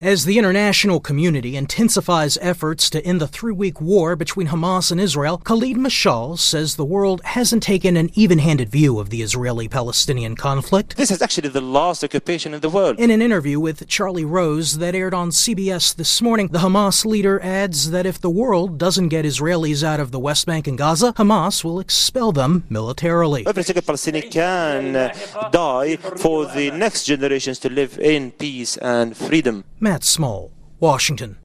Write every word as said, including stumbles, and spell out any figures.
As the international community intensifies efforts to end the three-week war between Hamas and Israel, Khalid Mashal says the world hasn't taken an even-handed view of the Israeli-Palestinian conflict. This is actually the last occupation in the world. In an interview with Charlie Rose that aired on C B S this morning, the Hamas leader adds that if the world doesn't get Israelis out of the West Bank and Gaza, Hamas will expel them militarily. Every single Palestinian can die for the next generations to live in peace and freedom. Matt Small, Washington.